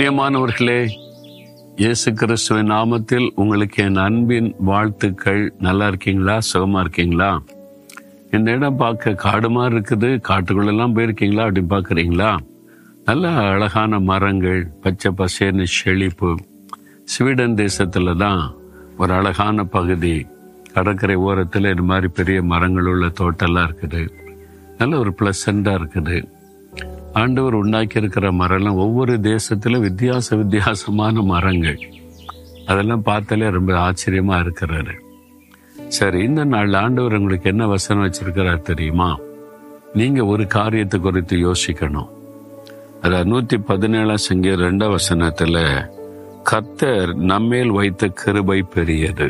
பிரியமானவர்களே, இயேசு கிறிஸ்துவின் நாமத்தில் உங்களுக்கு என் அன்பின் வாழ்த்துக்கள். நல்லா இருக்கீங்களா? சுகமா இருக்கீங்களா? இந்த இடம் பார்க்க காடு மாதிரி இருக்குது. காட்டுக்குள்ளெல்லாம் போயிருக்கீங்களா? அப்படி பார்க்குறீங்களா? நல்ல அழகான மரங்கள், பச்சை பசேர்னு செழிப்பு. ஸ்வீடன் தேசத்துல தான் ஒரு அழகான பகுதி, கடற்கரை ஓரத்தில் இது மாதிரி பெரிய மரங்கள் உள்ள தோட்டம்லாம் இருக்குது. நல்ல ஒரு பிளசண்டா இருக்குது. ஆண்டவர் உண்டாக்கி இருக்கிற மரம்லாம் ஒவ்வொரு தேசத்திலும் வித்தியாசமான மரங்கள். அதெல்லாம் பார்த்தாலே ரொம்ப ஆச்சரியமா இருக்கிறாரு. சரி, இந்த நாள் ஆண்டவர் உங்களுக்கு என்ன வசனம் வச்சிருக்கிறார் தெரியுமா? நீங்க ஒரு காரியத்தை குறித்து யோசிக்கணும். அதாவது 117 சங்கீதம் 2 வசனத்துல, கர்த்தர் நம்மேல் வைத்த கிருபை பெரியது.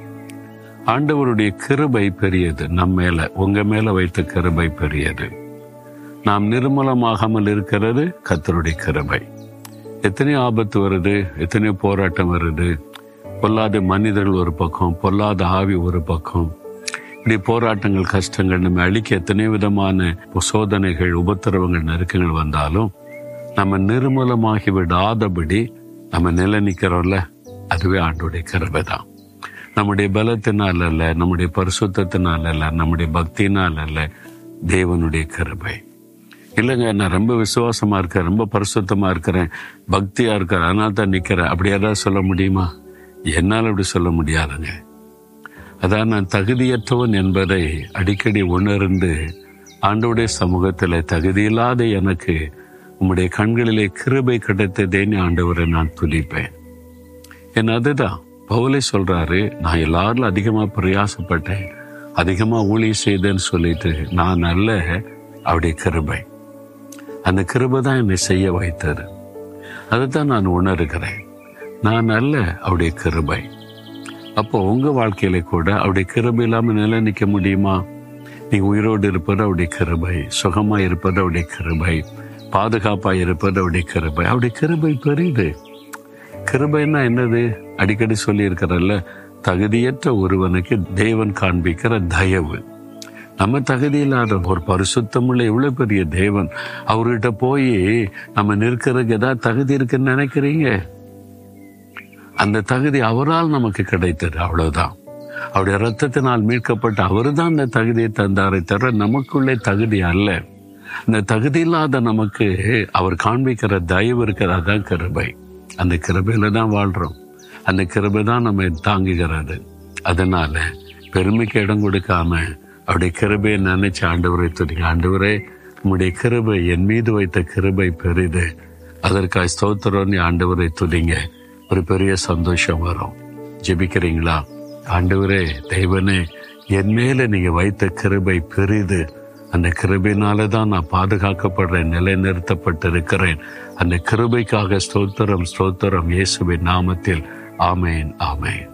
ஆண்டவருடைய கிருபை பெரியது. நம்மேல, உங்க மேல வைத்த கிருபை பெரியது. நாம் நிர்மூலமாகாமல் இருக்கிறது கர்த்தருடைய கிருபை. எத்தனையோ ஆபத்து வருது, எத்தனையோ போராட்டம் வருது. பொல்லாத மனிதர்கள் ஒரு பக்கம், பொல்லாத ஆவி ஒரு பக்கம். இப்படி போராட்டங்கள், கஷ்டங்கள் நம்ம அழிக்க எத்தனையோ விதமான சோதனைகள், உபத்திரவங்கள், நெருக்கங்கள் வந்தாலும் நம்ம நிர்மூலமாகி விடாதபடி நம்ம நிலை நிற்கிறோம்ல, அதுவே ஆண்டோடைய கிருபை தான். நம்முடைய பலத்தினால் அல்ல, நம்முடைய பரிசுத்தத்தினால் அல்ல, நம்முடைய பக்தினால் அல்ல, தேவனுடைய கிருபை. இல்லைங்க, நான் ரொம்ப விசுவாசமா இருக்கிறேன், ரொம்ப பரிசுத்தமா இருக்கிறேன், பக்தியா இருக்கிறேன், அதனால தான் நிக்கிறேன், அப்படி யாராவது சொல்ல முடியுமா? என்னால் அப்படி சொல்ல முடியாதுங்க. அதான் நான் தகுதியற்றவன் என்பதை அடிக்கடி உணர்ந்து ஆண்டவருடைய சமூகத்தில் தகுதியில்லாத எனக்கு உம்முடைய கண்களிலே கிருபை கிடைத்ததேன்னு ஆண்டவரை நான் துதிப்பேன். என் அதுதான் பவுலே சொல்றாரு, நான் எல்லாரும் அதிகமா பிரயாசப்பட்டேன், அதிகமா ஊழியம் செய்தேன்னு சொல்லிட்டு நான் அல்ல, அவருடைய கிருபை. அந்த கிருபை தான் என்னை செய்ய வைத்தது. அதுதான் நான் உணர்கிறேன். நான் அல்ல, அவருடைய கிருபை. அப்போ உங்க வாழ்க்கையில கூட அவருடைய கிருபை இல்லாம நிலை நிற்க முடியுமா? நீங்க உயிரோடு இருப்பது அவருடைய கிருபை, சுகமா இருப்பது அவருடைய கிருபை, பாதுகாப்பா இருப்பது அவருடைய கிருபை. அவருடைய கிருபை பெரியது. கிருபைன்னா என்னது? அடிக்கடி சொல்லி இருக்கிறல்ல, தகுதியற்ற ஒருவனுக்கு தேவன் காண்பிக்கிற தயவு. நம்ம தகுதி இல்லாத ஒரு பரிசுத்தமுள்ள எவ்வளவு பெரிய தேவன், அவர்கிட்ட போய் நம்ம நிற்கிறதுக்கு ஏதாவது தகுதி இருக்குன்னு நினைக்கிறீங்க? அந்த தகுதி அவரால் நமக்கு கிடைத்தது, அவ்வளவுதான். அவருடைய ரத்தத்தினால் மீட்கப்பட்ட அவரு தான் அந்த தகுதியை தந்தாரை தவிர நமக்குள்ளே தகுதி அல்ல. அந்த தகுதி இல்லாத நமக்கு அவர் காண்பிக்கிற தயவு இருக்கிறதான் கிருபை. அந்த கிருபையில தான் வாழ்றோம். அந்த கிருபை தான் நம்ம தாங்குகிறது. அதனால பெருமைக்கு இடம் கொடுக்காம அவருடைய கிருபையை நினைச்சு ஆண்டவரை துதிங்க. ஆண்டவரே, உம்முடைய கிருபை, என் மீது வைத்த கிருபை பெரிது, அதற்காக ஸ்தோத்திரம்னு ஆண்டவரை துதிங்க. ஒரு பெரிய சந்தோஷம் வரும். ஜெபிக்கிறீங்களா? ஆண்டவரே, தெய்வனே, என் மேல நீங்க வைத்த கிருபை பெரிது, அந்த கிருபையினால தான் நான் பாதுகாக்கப்படுறேன், நிலைநிறுத்தப்பட்டு இருக்கிறேன். அந்த கிருபைக்காக ஸ்தோத்திரம், ஸ்தோத்திரம், இயேசுவின் நாமத்தில். ஆமேன், ஆமேன்.